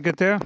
secretaria.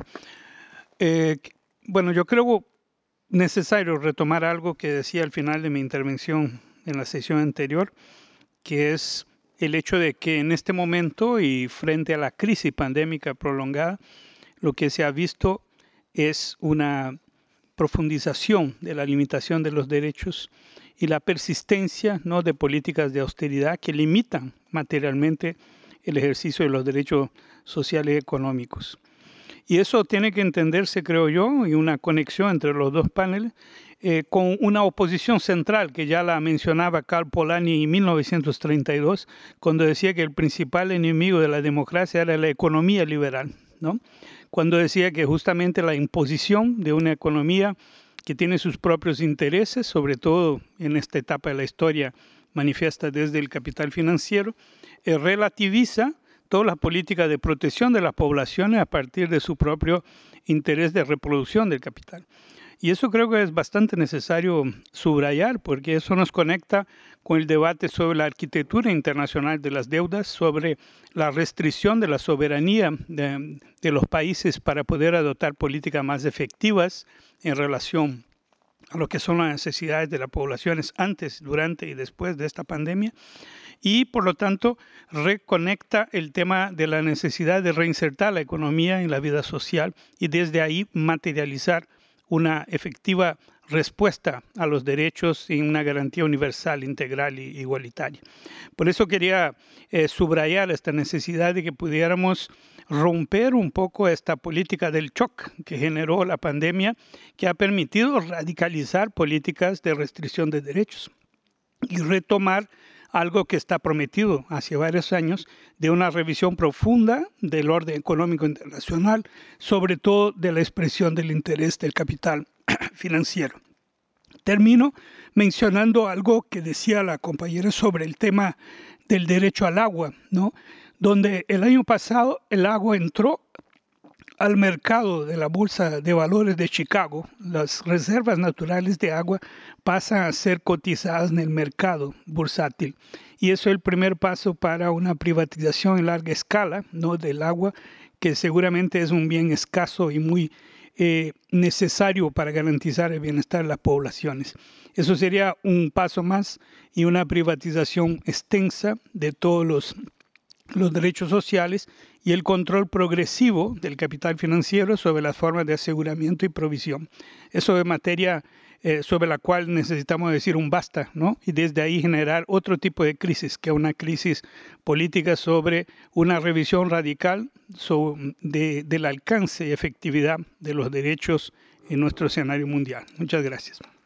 Bueno, yo creo necesario retomar algo que decía al final de mi intervención en la sesión anterior, que es el hecho de que en este momento y frente a la crisis pandémica prolongada, lo que se ha visto es una profundización de la limitación de los derechos y la persistencia, ¿no?, de políticas de austeridad que limitan materialmente el ejercicio de los derechos sociales y económicos. Y eso tiene que entenderse, creo yo, y una conexión entre los dos paneles, con una oposición central que ya la mencionaba Karl Polanyi en 1932, cuando decía que el principal enemigo de la democracia era la economía liberal, ¿no? Cuando decía que justamente la imposición de una economía que tiene sus propios intereses, sobre todo en esta etapa de la historia manifiesta desde el capital financiero, relativiza todas las políticas de protección de las poblaciones a partir de su propio interés de reproducción del capital. Y eso creo que es bastante necesario subrayar, porque eso nos conecta con el debate sobre la arquitectura internacional de las deudas, sobre la restricción de la soberanía de los países para poder adoptar políticas más efectivas en relación a lo que son las necesidades de las poblaciones antes, durante y después de esta pandemia. Y, por lo tanto, reconecta el tema de la necesidad de reinsertar la economía en la vida social y desde ahí materializar una efectiva respuesta a los derechos y una garantía universal, integral e igualitaria. Por eso quería subrayar esta necesidad de que pudiéramos romper un poco esta política del shock que generó la pandemia, que ha permitido radicalizar políticas de restricción de derechos y retomar algo que está prometido hace varios años, de una revisión profunda del orden económico internacional, sobre todo de la expresión del interés del capital financiero. Termino mencionando algo que decía la compañera sobre el tema del derecho al agua, ¿no? Donde el año pasado el agua entró al mercado de la Bolsa de Valores de Chicago. Las reservas naturales de agua pasan a ser cotizadas en el mercado bursátil. Y eso es el primer paso para una privatización en larga escala, ¿no?, del agua, que seguramente es un bien escaso y muy necesario para garantizar el bienestar de las poblaciones. Eso sería un paso más y una privatización extensa de todos los derechos sociales y el control progresivo del capital financiero sobre las formas de aseguramiento y provisión. Eso es materia sobre la cual necesitamos decir un basta, ¿no? Y desde ahí generar otro tipo de crisis, que es una crisis política sobre una revisión radical del alcance y efectividad de los derechos en nuestro escenario mundial. Muchas gracias.